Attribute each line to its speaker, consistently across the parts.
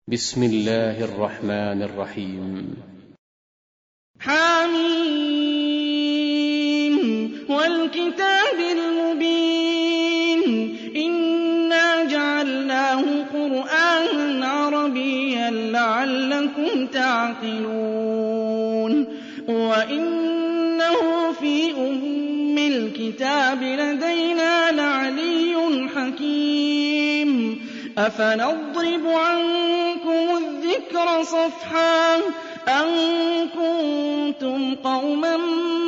Speaker 1: بسم الله الرحمن الرحيم.
Speaker 2: حميم والكتاب المبين إنا جعلناه قرآنا عربيا لعلكم تعقلون وإنه في أم الكتاب لدينا لعلي حكيم أفنضرب عنكم الذكر صفحا أن كنتم قوما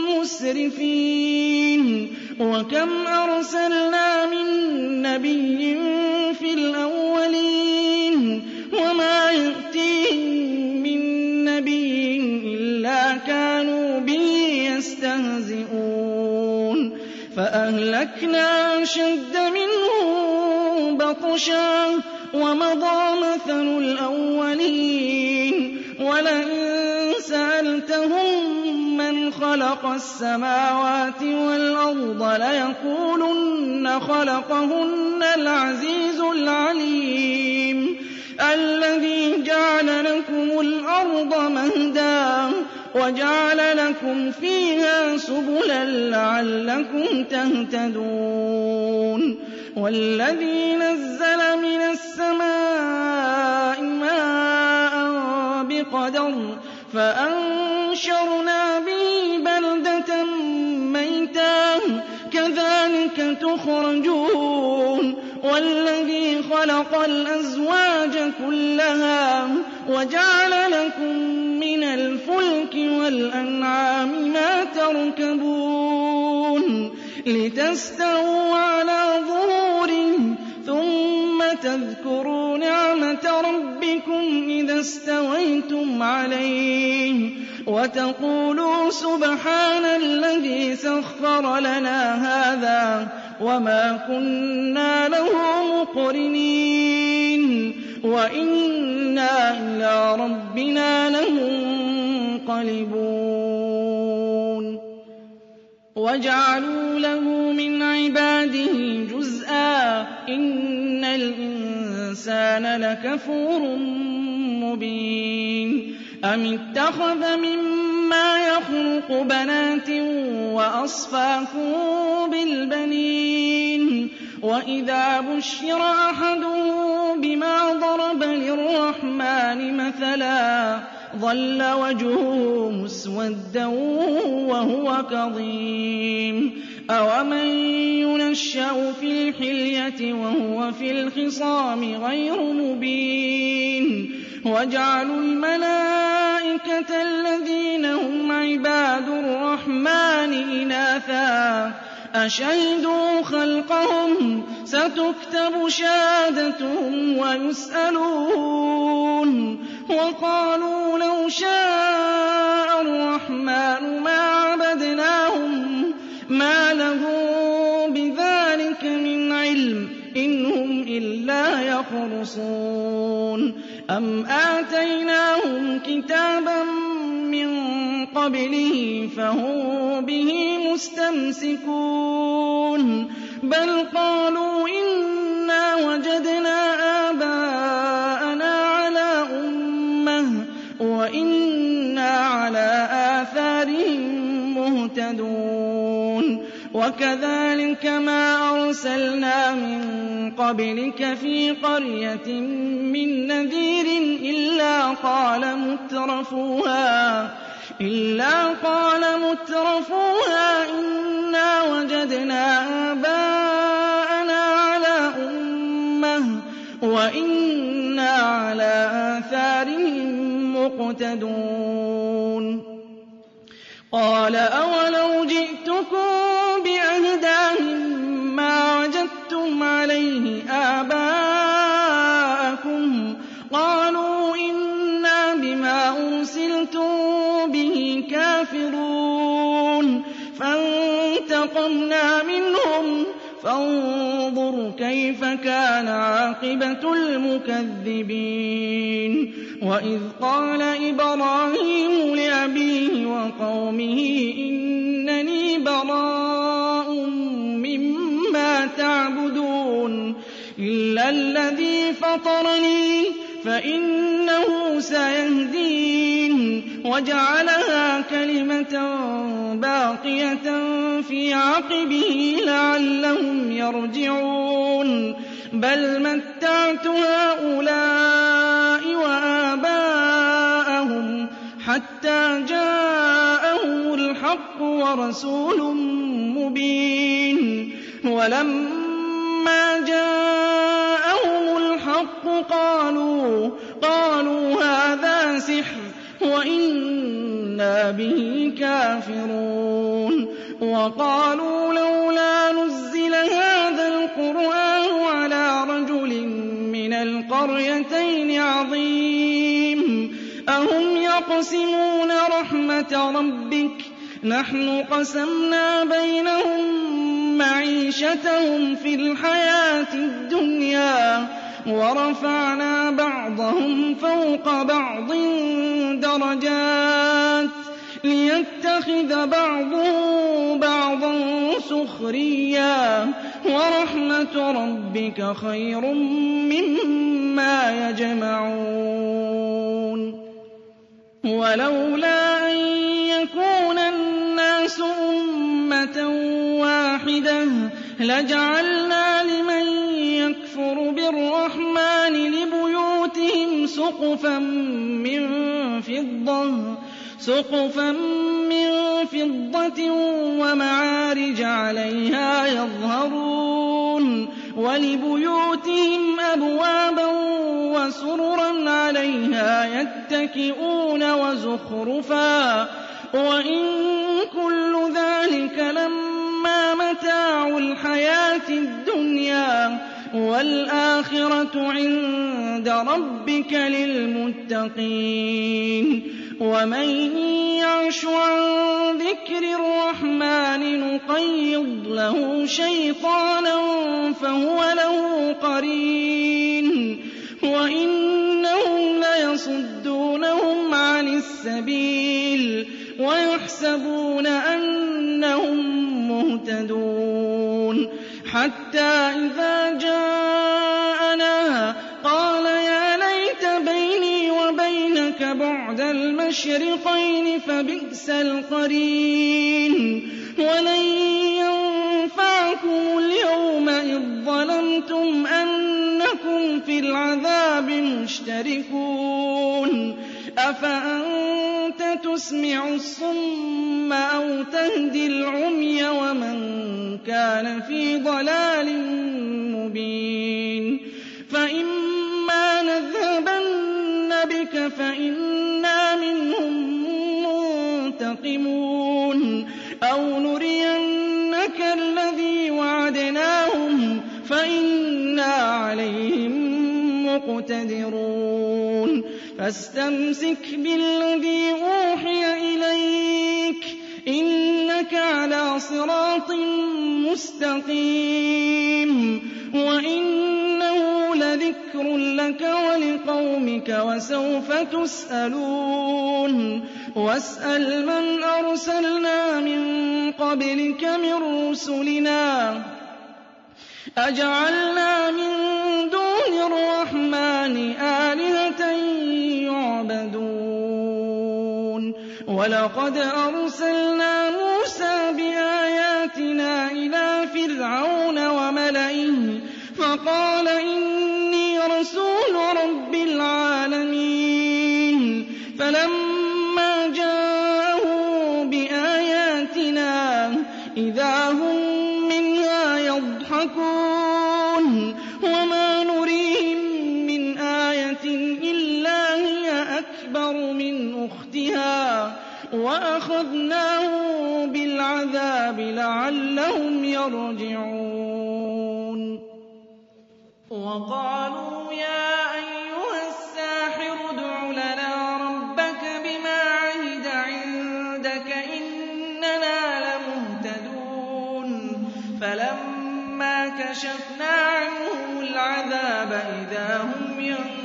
Speaker 2: مسرفين وكم أرسلنا من نبي في الأولين وما يأتيهم من نبي إلا كانوا به يستهزئون فأهلكنا أشد منهم بطشا ومضى مثل الأولين ولئن سألتهم من خلق السماوات والأرض ليقولن خلقهن العزيز العليم الذي جعل لكم الأرض مهدا وجعل لكم فيها سبلا لعلكم تهتدون والذي نزل من السماء ماء بقدر فأنشرنا به بلدة ميتا كذلك تخرجون والذي خلق الأزواج كلها وجعل لكم من الفلك والأنعام ما تركبون لتستووا على ظهوره ثم تذكروا نعمة ربكم إذا استويتم عليه وتقولوا سبحان الذي سخر لنا هذا وما كنا له مقرنين وإنا إلى ربنا لمنقلبون وجعلوا له من عباده جزءا إن الإنسان لكفور مبين أم اتخذ مما يخلق بنات وأصفاكم بالبنين وإذا بشر أحدهم بما ضرب للرحمن مثلا ظل وجهه مسودا وهو كظيم أومن ينشأ في الحلية وهو في الخصام غير مبين وجعلوا الملائكة الذين هم عباد الرحمن إناثا أشهدوا خلقهم ستكتب شهادتهم ويسألون وقالوا لو شاء الرحمن ما عبدناهم ما لهم بذلك من علم إن هم إلا يخرصون أم آتيناهم كتابا من قبله فهم به مستمسكون بل قالوا إنا وجدنا آباءنا على أمة وإنا على آثارهم مهتدون وكذلك ما أرسلنا من قبلك في قرية من نذير إلا قال مترفوها إنا وجدنا آباءنا على أمة وإنا على آثارهم مقتدون قال أولو جئتكم بأهدى مما وجدتم عليه آباءكم قالوا إنا بما أرسلتم به كافرون فانتقمنا منهم فانظر كيف كان عاقبة المكذبين وإذ قال إبراهيم لأبيه وقومه إنني براء مما تعبدون إلا الذي فطرني فإنه سيهدين وجعلها كلمة باقية في عقبه لعلهم يرجعون بل متعت هؤلاء وآباءهم حتى جاءهم الحق ورسول مبين ولما جاءهم الحق قالوا هذا سحر وإنا به كافرون وقالوا لولا نزل هذا القرآن على رجل من القريتين عظيم أهم يقسمون رحمة ربك نحن قسمنا بينهم معيشتهم في الحياة الدنيا ورفعنا بعضهم فوق بعض درجات ليتخذ بعضهم بعضا سخريا ورحمة ربك خير مما يجمعون ولولا أن يكون الناس أمة واحدة لجعلنا لمن يكفر بالرحمن لبيوتهم سقفا من فضة ومعارج عليها يظهرون ولبيوتهم أبوابا وسررا عليها يتكئون وزخرفا وإن كل ذلك لما متاع الحياة الدنيا والآخرة عند ربك للمتقين ومن يعش عن ذكر الرحمن نقيض له شيطانا فهو له قرين وإنهم ليصدونهم عن السبيل ويحسبون أنهم مهتدون حتى إذا جاءنا قال يا ليت بيني وبينك بعد المشرقين فبئس القرين ولن ينفعكم اليوم إذ ظلمتم أنكم في العذاب مشتركون أفأنت تسمع الصم أو تهدي العمي ومن كان في ضلال مبين فإما نذهبن بك فإنا منهم منتقمون أو نرينك الذي وعدناهم فإنا عليهم مقتدرون فاستمسك بالذي أوحي إليك إنك على صراط مستقيم وإنه لذكر لك ولقومك وسوف تسألون واسأل من أرسلنا من قبلك من رسلنا أجعلنا من دون الرحمن آلهة يعبدون ولقد أرسلنا موسى بآياتنا إلى فرعون وملئه فقال إني رسول رب العالمين فلما جاءهم بآياتنا إذا هم منها يضحكون وما نريهم من آية إلا هي أكبر من أختها وأخذناهم بالعذاب لعلهم يرجعون وقالوا يا أيها الساحر ادع لنا ربك بما عهد عندك إننا لمهتدون فلما كشفنا عنهم العذاب إذا هم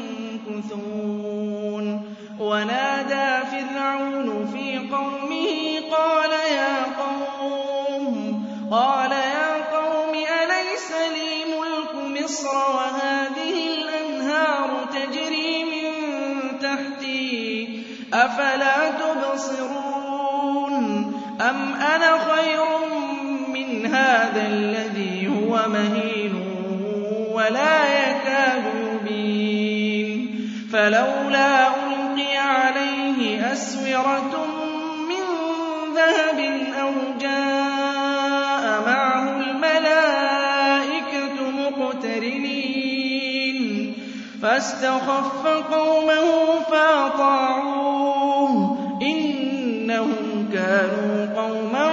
Speaker 2: ينكثون ونادى فرعون في قومه قال يا قوم أليس لي ملك مصر وهذه الأنهار تجري من أَفَلَا تُبْصِرُونَ أَمْ أَنَا خَيْرٌ مِّنْ هَٰذَا الَّذِي هُوَ مَهِينٌ وَلَا يَكَادُ يُبِينُ فَلَوْلَا أُلْقِيَ عَلَيْهِ أَسْوِرَةٌ مِّن ذَهَبٍ أَوْ جَاءَ مَعَهُ الْمَلَائِكَةُ مُقْتَرِنِينَ فَاسْتَخَفَّ قَوْمَهُ فَأَطَاعُوهُ إِنَّهُمْ كَانُوا قَوْمًا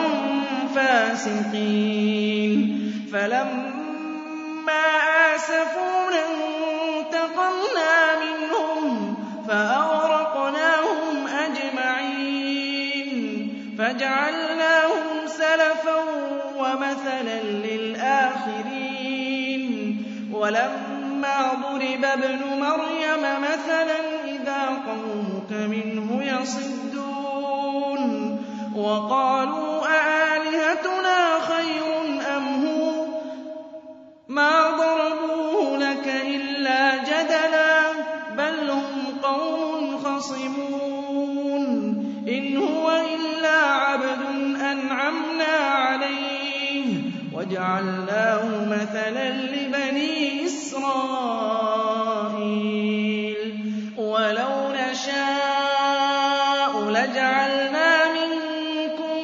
Speaker 2: فَاسِقِينَ فَلَمَّا آسَفُونَا انتَقَمْنَا مِنْهُمْ فَأَغْرَقْنَاهُمْ أَجْمَعِينَ فَجَعَلْنَاهُمْ سَلَفًا وَمَثَلًا لِّلْآخِرِينَ وَلَمَّا ضُرِبَ ابْنُ مَرْيَمَ مَثَلًا إِذَا قَوْمُكَ مِنْهُ يَصِدُّونَ وَقَالُوا أَآلِهَتُنَا خَيْرٌ أَمْ هُوَ مَا ضَرَبُوهُ لَكَ إِلَّا جَدَلًا بَلْ هُمْ قَوْمٌ خَصِمُونَ إِنْ هُوَ إِلَّا عَبْدٌ أَنْعَمْنَا عَلَيْهِ وَجَعَلْنَاهُ مَثَلًا لِّبَنِي إِسْرَائِيلَ وَلَوْ نَشَاءُ لَجَعَلْنَا مِنكُم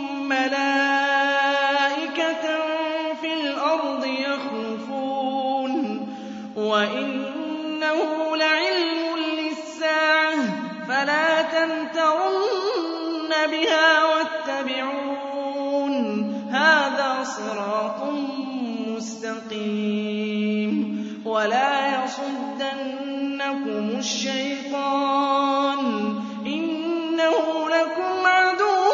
Speaker 2: مَّلَائِكَةً فِي الْأَرْضِ يَخْلُفُونَ وَإِنَّهُ لَعِلْمٌ لِّلسَّاعَةِ فَلَا تَمْتَرُنَّ بِهَا وَاتَّبِعُونِ هَٰذَا صِرَاطٌ مُّسْتَقِيمٌ وَلَا يَصُدَّنَّكُمُ الشَّيْطَانُ إِنَّهُ لَكُمْ عَدُوٌّ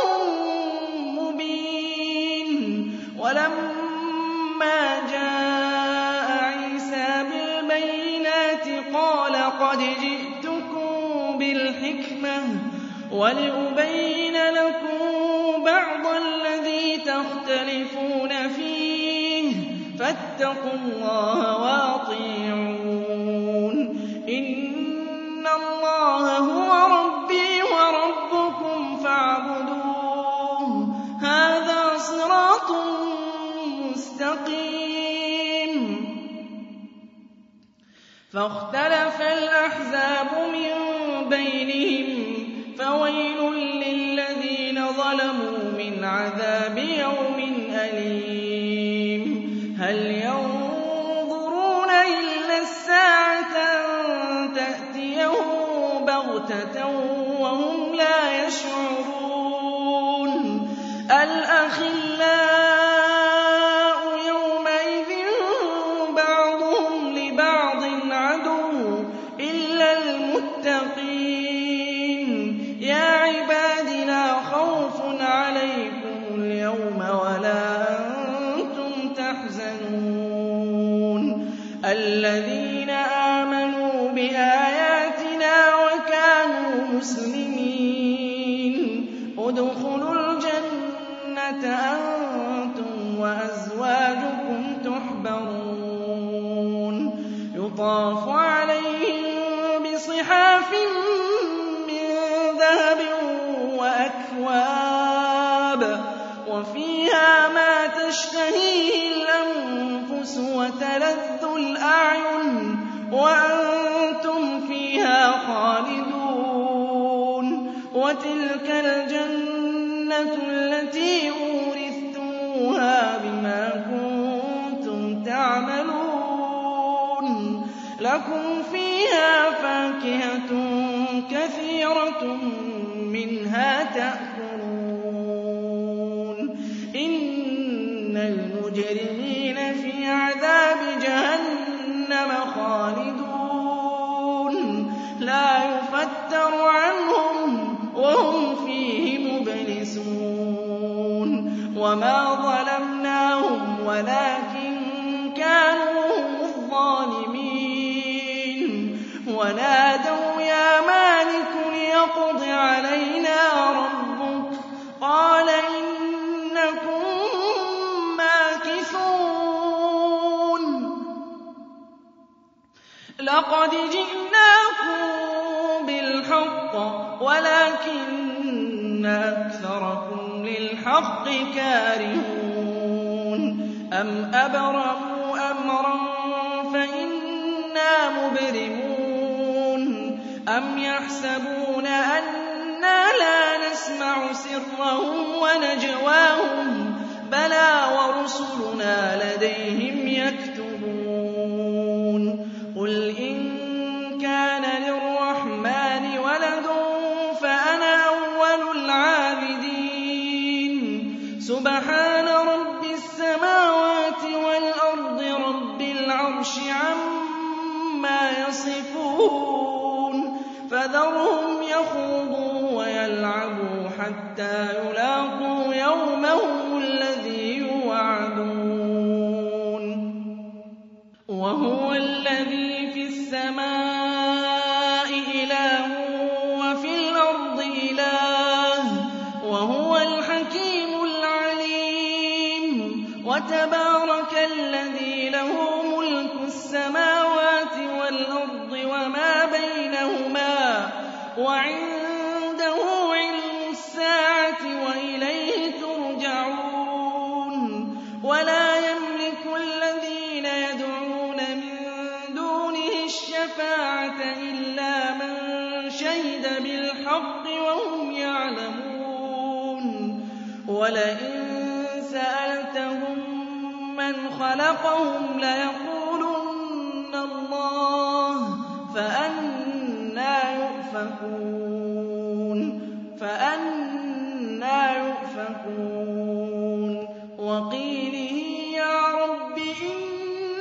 Speaker 2: مُّبِينٌ وَلَمَّا جَاءَ عِيسَىٰ بِالْبَيِّنَاتِ قَالَ قَدْ جِئْتُكُم بِالْحِكْمَةِ وَلِأُبَيِّنَ لَكُم بَعْضَ الَّذِي تَخْتَلِفُونَ فِيهِ فَاتَّقُوا اللَّهَ وَأَطِيعُونِ إِنَّ اللَّهَ هُوَ رَبِّي وَرَبُّكُمْ فَاعْبُدُوهُ هَٰذَا صِرَاطٌ مُّسْتَقِيمٌ فَاخْتَلَفَ الْأَحْزَابُ مِن بَيْنِهِمْ فَوَيْلٌ لِّلَّذِينَ ظَلَمُوا مِنْ عَذَابِ يَوْمٍ أَلِيمٍ هَلْ يَنظُرُونَ إِلَّا السَّاعَةَ أَن تَأْتِيَهُم بَغْتَةً وَهُمْ لَا يَشْعُرُونَ الْأَخِلَّاءُ يَوْمَئِذٍ بَعْضُهُمْ لِبَعْضٍ عَدُوٌّ إِلَّا الْمُتَّقِينَ يَا عِبَادِ لَا خَوْفٌ عَلَيْكُمُ الْيَوْمَ وَلَا أَنتُمْ تَحْزَنُونَ الَّذِينَ آمَنُوا بِآيَاتِنَا وَكَانُوا مُسْلِمِينَ ادْخُلُوا الْجَنَّةَ أَنتُمْ وَأَزْوَاجُكُمْ تُحْبَرُونَ يُطَافُ عَلَيْهِم بِصِحَافٍ مِّن ذَهَبٍ وَأَكْوَابٍ وَفِيهَا مَا تَشْتَهِيهِ الْأَنفُسُ وَتَلَذُّ الْأَعْيُنُ وَأَنتُمْ فِيهَا خَالِدُونَ وَتِلْكَ الْجَنَّةُ الَّتِي أُورِثْتُمُوهَا بِمَا كُنتُمْ تَعْمَلُونَ لَكُمْ فِيهَا فَاكِهَةٌ كَثِيرَةٌ مِّنْهَا تَأْكُلُونَ إِنَّ الْمُجْرِمِينَ فِي عَذَابِ جَهَنَّمَ خَالِدُونَ لَا يُفَتَّرُ عَنْهُمْ وَهُمْ فِيهِ مُبْلِسُونَ وَمَا ظَلَمْنَاهُمْ وَلَٰكِن كَانُوا هُمُ الظَّالِمِينَ وَنَادَوْا يَا مَالِكُ لِيَقْضِ عَلَيْنَا رَبُّكَ قَالَ إِنَّكُم مَّاكِثُونَ لَقَدْ جِئْنَاكُم بِالْحَقِّ الْحَقَّ وَلَٰكِنَّ أَكْثَرَكُمْ لِلْحَقِّ كَارِهُونَ أَمْ أَبْرَمُوا أَمْرًا فَإِنَّا مُبْرِمُونَ أَمْ يَحْسَبُونَ أَنَّا لَا نَسْمَعُ سِرَّهُمْ وَنَجْوَاهُم بَلَىٰ وَرُسُلُنَا لَدَيْهِمْ يَكْتُبُونَ قُلْ إِن كَانَ لِلرَّحْمَٰنِ وَلَدٌ فَأَنَا أَوَّلُ الْعَابِدِينَ سُبْحَانَ رَبِّ السَّمَاوَاتِ وَالْأَرْضِ رَبِّ الْعَرْشِ عَمَّا يَصِفُونَ فَذَرْهُمْ يَخُوضُوا وَيَلْعَبُوا حَتَّىٰ يُلَاقُوا يَوْمَهُمُ الَّذِي يُوعَدُونَ وَهُوَ الَّذِي فِي السَّمَاءِ إِلَٰهٌ وَفِي الْأَرْضِ إِلَٰهٌ وَهُوَ الْحَكِيمُ الْعَلِيمُ وَتَبَارَكَ الَّذِي لَهُ مُلْكُ السَّمَاوَاتِ وَالْأَرْضِ وَمَا بَيْنَهُمَا وَعِندَهُ عِلْمُ السَّاعَةِ وَإِلَيْهِ تُرْجَعُونَ وَلَا يَمْلِكُ الَّذِينَ يَدْعُونَ مِن دُونِهِ الشَّفَاعَةَ إِلَّا مَن شَهِدَ بِالْحَقِّ وَهُمْ يَعْلَمُونَ وَلَئِن سَأَلْتَهُم مَّنْ خَلَقَهُمْ لَيَقُولُنَّ اللَّهُ فَأَنَّىٰ يُؤْفَكُونَ وَقِيلِهِ يَا رَبِّ إِنَّ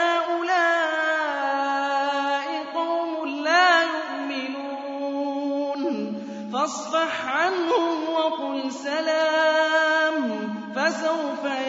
Speaker 2: هَٰؤُلَاءِ قَوْمٌ لَّا يُؤْمِنُونَ فَاصْفَحْ عَنْهُمْ وَقُلْ سَلَامٌ فَسَوْفَ